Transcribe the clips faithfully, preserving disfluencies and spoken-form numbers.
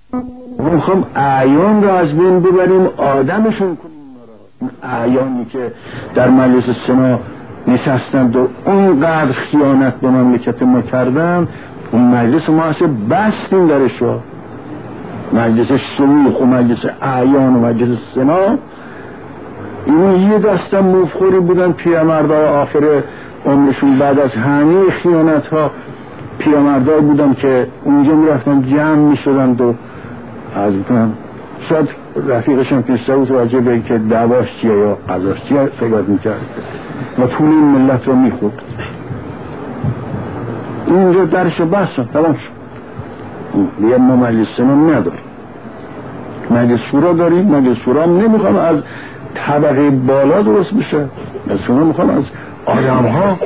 ما میخوام اعیان رو از بین ببریم، آدمشون کنیم. اعیانی که در مجلس سنا نشستند و اونقدر خیانت به مملکت ما کردن، اون مجلس ما اصلا بستیم درش رو. مجلس شیوخ و مجلس اعیان و مجلس سنا، این یه دستم مفخوری بودن پیرمردای آخر عمرشون، بعد از همه خیانت ها پیرمردای بودن که اونجا میرفتن جمع میشدن و از بکنم شاید رفیقشم پیشتر بود راجع به که دعواش چیه یا قضاش چیه فکر میکرد و پول این ملت رو میخورد. اینجا درشو بستن تمام شد. دیگه ما مجلس سنا نداریم، مجلس شورا داریم. مجلس شورا هم نمیخوام از طبقه بالا درست بشه، مجلس شورا میخوام از آدم ها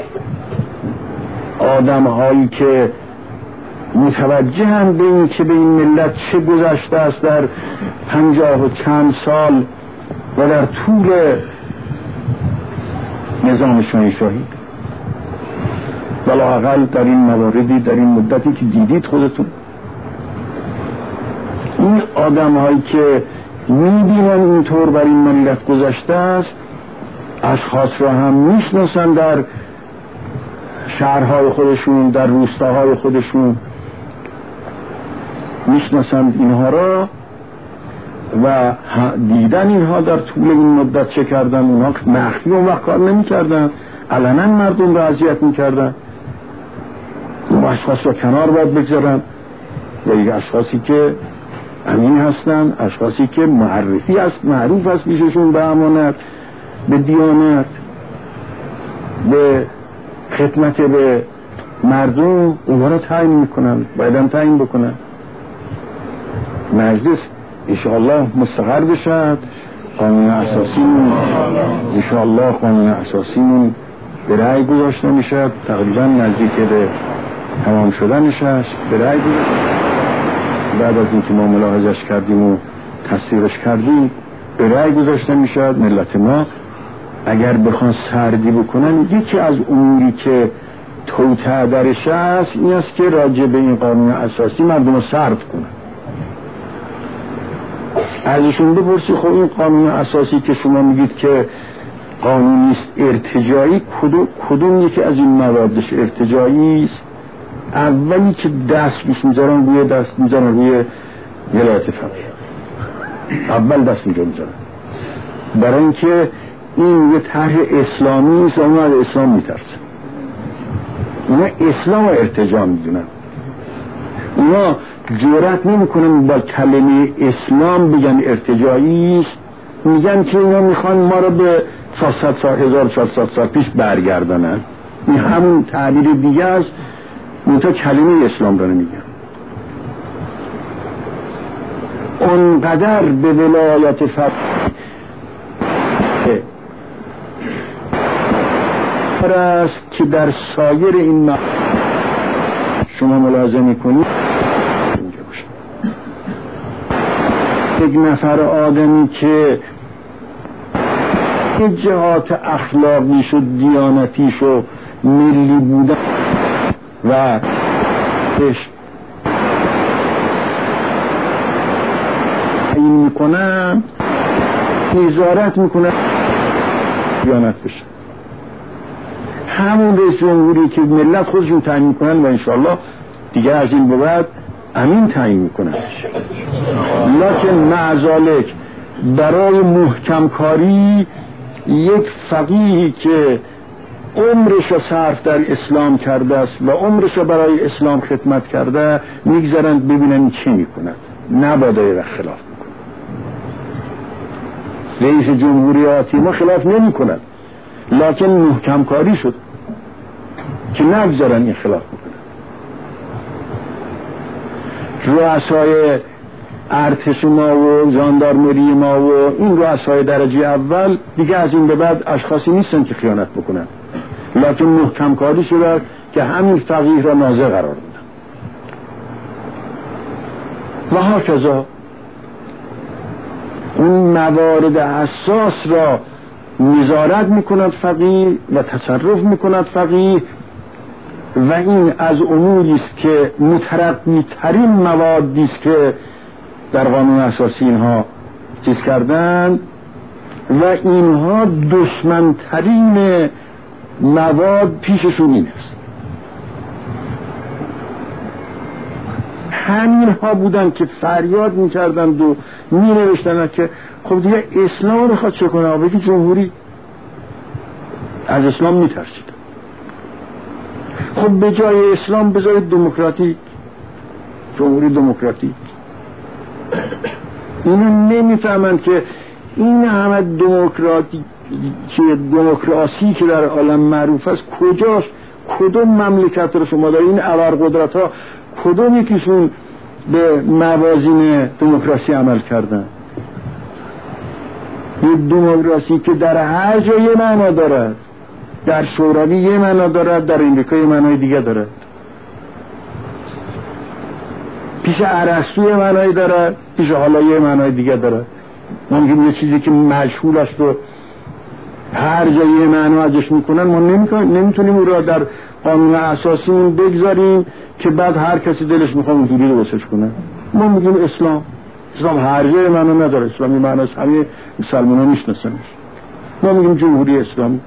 آدم هایی که متوجه هم به این که به این ملت چه گذشته است در پنجاه و چند سال و در طول نظام شاهی، بلااقل در این مواردی در این مدتی که دیدید خودتون، این آدم هایی که میبینن اینطور بر این ملت گذشته است، اشخاص را هم میشناسن در شهرهای خودشون، در روستاهای خودشون میشناسن اینها را و دیدن اینها در طول این مدت چه کردن. اونها مخفی اون وقت کار نمی کردن، علنا مردم را اذیت می کردن. اون اشخاص را کنار باید بگذارن و یک اشخاصی که امین هستن، اشخاصی که معرفی است، معروف است پیششون به امانت، به دیانت، به خدمت به مردم، اونها را تعیین میکنن، باید هم تعیین بکنن. مجلس انشاءالله مستقر بشد، قانون اساسیمون انشاءالله قانون اساسیمون به رأی گذاشته میشد، تقریبا نزدیک به تمام شدنش است، به رأی گذاشته بعد از اینکه ما ملاحظش کردیم و تصدیقش کردیم به رأی گذاشته میشد. ملت ما اگر بخوان سردی بکنن، یکی از اموری که توطئه درش است این است که راجع به این قانون اساسی مردم رو سرد کنن. ازشون بپرسی خب این قانون اساسی که شما میگید که قانونی است ارتجاعی، کدوم کدوم یکی از این موادش ارتجاعی است؟ اولی که دست روش میذارن روی دست میذارن روی ولایت فقیه، اول دست اینجا میذارن، برای اینکه این یه طرح اسلامی است، اونا از اسلام میترسن، اونا اسلام و ارتجاع میدونن، اونا جرأت نمیکنن با کلمه اسلام بگن ارتجاعی است، میگن که اینا میخوان ما رو به چهارصد سال هزار و چهارصد سال پیش برگردانن. این همون تعبیر دیگه است، منتها کلمه اسلام رو نمیگن. اونقدر به ولایت فقیه است که در سایر این م... شما ملاحظه میکنید یک نفر آدمی که یک جهات اخلاقیش و دیانتیش و ملی بودن و بهش این میکنن، نظارت میکنن دیانت بشه، همون رئیس جمهوری که ملت خودشون تعیین میکنن و انشاءالله دیگه از این به بعد امین تعیین میکنن. لکن معذالک برای محکم کاری یک فقیهی که عمرش را صرف در اسلام کرده است و عمرش را برای اسلام خدمت کرده میگذارند ببینن چی میکند، نباید را خلاف میکند. رئیس جمهوری آتی ما خلاف نمی کند، لکن محکم کاری شد که نگذارن این خلاف میکنن. رؤسای ارتش ما و ژاندارمری ما و این رؤسای درجه اول دیگه از این به بعد اشخاصی نیستن که خیانت بکنن، لکن محکم کاری شده که همین فقیه را ناظر قرار بدن و هاکذا اون موارد حساس را نظارت میکند فقیه و تصرف میکند فقیه و این از اموری است که مترقی ترین موادی است که در قانون اساسی اینها چیز کردن و اینها دشمنترین مواد پیششون این است. همین ها بودن که فریاد میکردند و می نوشتند که خب دیگه اسلام میخواد چه کنه؟ بگی جمهوری. از اسلام میترسید. خب به جای اسلام به جای دموکراتیک، جمهوری دموکراتیک. اینا نمیفهمند که این همه دموکراتی که دموکراسی که در عالم معروف است کجاست؟ کدوم مملکت رو شما دارید؟ این ابرقدرت ها کدوم یکیشون به موازین دموکراسی عمل کردن؟ یه دموکراسی که در هر جای یه معنا دارد، در شوروی یه معنا دارد، در امریکا یه معنای دیگه دارد، پیش ارسطو یه معنای دارد، پیش حالا یه معنای دیگه دارد. ما میگیم یه چیزی که مجهول است و هر جای یه معنا ازش میکنن، ما نمیتونیم او را در قانون اساسیمون بگذاریم که بعد هر کسی دلش میخواد اونجوری درستش کنه. ما میگیم اسلام، اسلام هر جای معنا نداره، اسلامی معناش همه مسلمان‌ها میشناسنش. ما میگیم جمهوری اسلامی.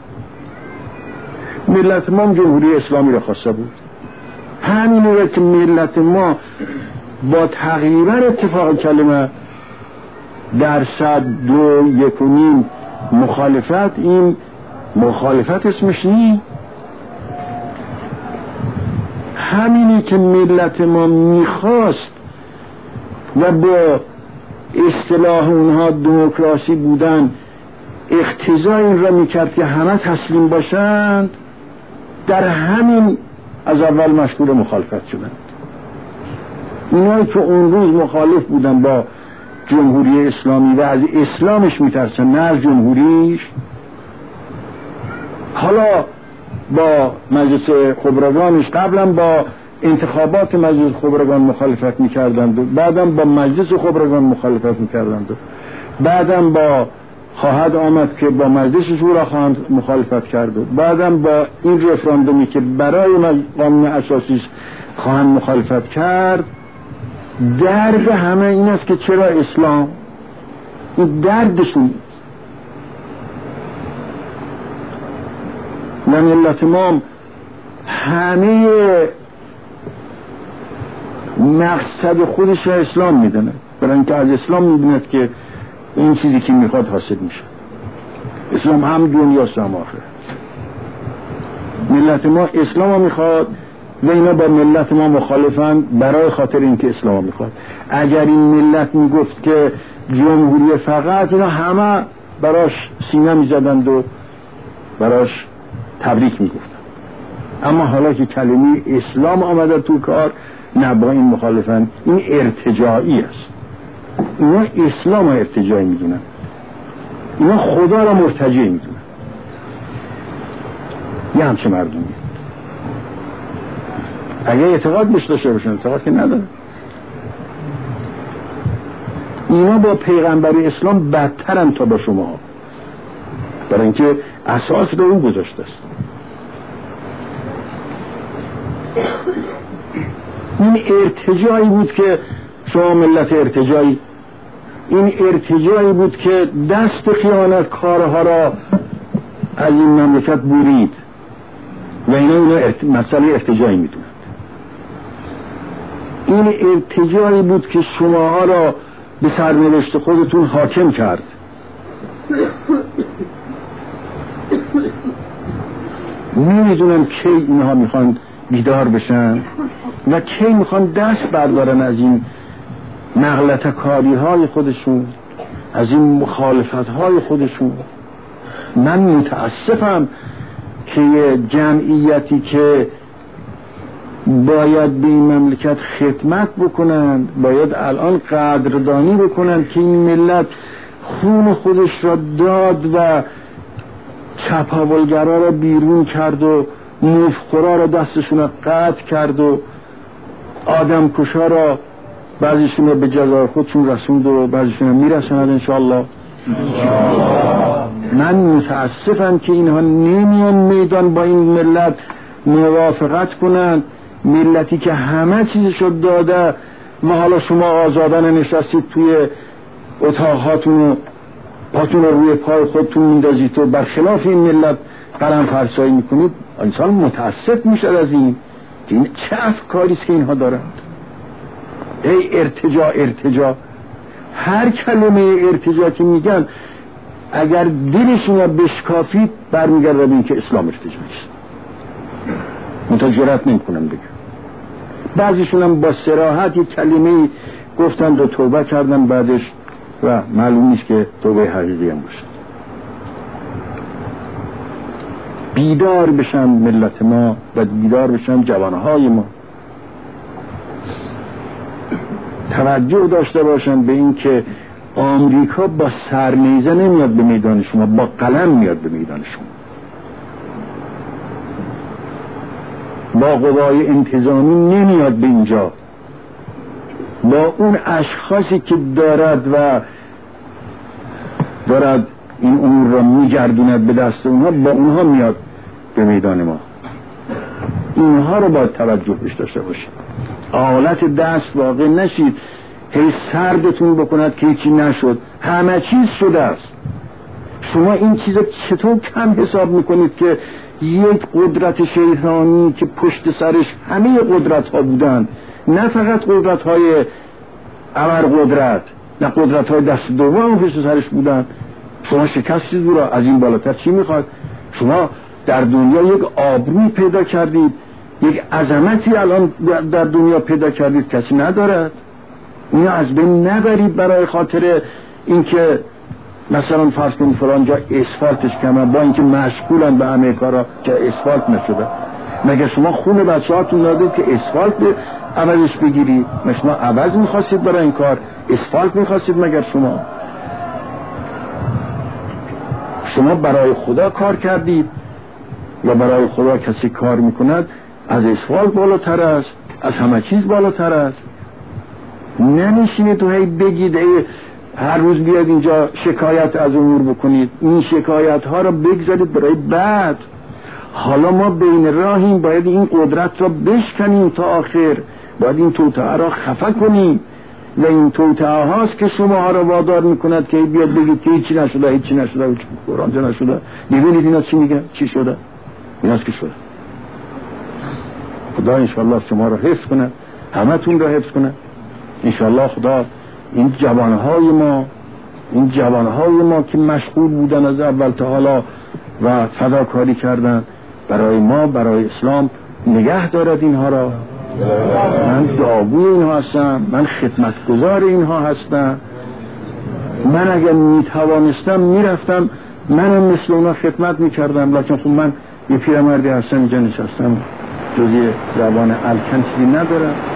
ملت ما جمهوری اسلامی را خواسته بود. همین رو که ملت ما با تقریبا اتفاق کلمه درصد دو یک و نیم مخالفت، این مخالفت اسمش نی، همینی که ملت ما میخواست و با اصطلاح اونها دموکراسی بودن اقتضای این را میکرد که همه تسلیم باشند، در همین از اول مشغول مخالفت شدند. اینایی که اون روز مخالف بودن با جمهوری اسلامی و از اسلامش میترسن نه از جمهوریش، حالا با مجلس خبرگانش قبلا با انتخابات مجلس خبرگان مخالفت میکردند و بعدم با مجلس خبرگان مخالفت میکردند و بعدم با خواهد آمد که با مجلس شورا خواهند مخالفت کرد و بعدم با این رفراندومی که برای قانون اساسی خواهند مخالفت کرد. درد همه این است که چرا اسلام؟ این دردشون و ملت ما همه مقصد خودش را اسلام میدونه، برای اینکه از اسلام میبیند که این چیزی که میخواد حاصل میشه. اسلام هم دنیاست هم آخرت. ملت ما اسلام رو میخواد و اینا با ملت ما مخالفن برای خاطر اینکه اسلام رو میخواد. اگر این ملت میگفت که جمهوری فقط، اینا همه براش سینه میزدند و براش تبریک میگفتن. اما حالا که کلمه اسلام آمده تو کار، نه با این مخالفن. این ارتجاعی است. اینا اسلام رو ارتجاعی میدونن، اینا خدا را مرتجع میدونن. یه همچه مردمی اگه اعتقاد بهش داشته باشن، اعتقاد که نداره. اینا با پیغمبر اسلام بدترن تا با شما، برای اینکه اساس رو اون گذاشته است. این ارتجاعی بود که شما ملت ارتجاعی، این ارتجاعی بود که دست خیانت کارها را از این مملکت برید و اینا اینا ارت... مسئله ارتجاعی میدونند. این ارتجاعی بود که شماها را به سرنوشت خودتون حاکم کرد. نمیدونم کی اینها میخوان بیدار بشن و کی میخوان دست بردارن از این نغلط کاری های خودشون، از این مخالفت های خودشون. من متاسفم که یه جمعیتی که باید به این مملکت خدمت بکنند، باید الان قدردانی بکنند که این ملت خون خودش را داد و چپاولگرا را بیرون کرد و مفخورا را دستشون را قطع کرد و آدم کشا را بعضیشون را به جزای خودشون رسوند و بعضیشون را میرسند انشاءالله. من متاسفم که اینها نمیان میدان با این ملت موافقت کنند. ملتی که همه چیزشو داده و حالا شما آزادانه نشستید توی اتاقاتون و پاتون رو روی پای خودتون میندازید و برخلاف این ملت قلم فرسایی میکنید، انسان متاسف میشه از این. این چه افکاری است که اینها دارند؟ ای ارتجاع ارتجاع، هر کلمه ارتجاع که میگن اگر دلشون رو بشکافید برمیگرده به این که اسلام ارتجاعی است. منتها جرأت نمیکنم بگم. بعضیشون هم با صراحت یک کلمه گفتن و توبه کردن بعدش و معلوم نیست که توبه حقیقی هم باشه. بیدار بشن ملت ما و بیدار بشن جوانهای ما، توجه داشته باشن به این که آمریکا با سرنیزه نمیاد به میدان شما، با قلم میاد به میدان شما، با قوای انتظامی نمیاد به اینجا، با اون اشخاصی که دارد و دارد این امور را میگردوند به دست اونها، با اونها میاد به میدان ما. اینها رو باید توجه بهش داشته باشید. آلت دست واقع نشید هی سردتون بکند که هیچی نشد. همه چیز شده است. شما این چیز چطور کم حساب میکنید که یک قدرت شیطانی که پشت سرش همه قدرت ها بودند، نه فقط قدرت های ابر قدرت، نه قدرت های دست دوم پشت سرش بودند، شما شکستید او را. از این بالاتر چی میخواد؟ شما در دنیا یک آبروی پیدا کردید، یک عظمتی الان در دنیا پیدا کردید کسی ندارد. اینو از بین نبرید برای خاطر اینکه مثلا فرض کنید فلان جا اسفالتش کمه، با اینکه مشغولن به همه کارا که اسفالت نشده. مگه شما خون بچه هاتون دادید که اسفالت عوضش بگیرید؟ مگه شما عوض میخواستید برای این کار؟ اسفالت میخواستید مگر شما؟ شما برای خدا کار کردید و برای خدا کسی کار میکند از اسفالت بالاتر است، از همه چیز بالاتر است. نمیشینید تو هی بگید ای هر روز بیاد اینجا شکایت از امور بکنید. این شکایت ها رو بگذارید برای بعد. حالا ما بین راهیم، باید این قدرت را بشکنیم تا آخر، باید این توطئه را خفه کنیم و این توطئه هاست که شما ها را وادار میکند که بیاد بگید که هیچی نشده، هیچی نشده، هیچ قرآن جا نشده. ببینید اینا چی میگن؟ چی شده؟ ایناست که شده. خدا انشاءالله شما را حفظ کنه، همه تون را حفظ کنه. انشاءالله خدا این جوانهای ما این جوانهای ما که مشغول بودن از اول تا حالا و فداکاری کردن برای ما، برای اسلام، نگه دارد اینها را. من دعاگوی اینها هستم، من خدمتگزار اینها هستم. من اگر میتوانستم میرفتم منم مثل اونا خدمت میکردم، لیکن خب من یه پیرمردی هستم اینجا نشستم، جزی زبان الکن چیزی ندارم.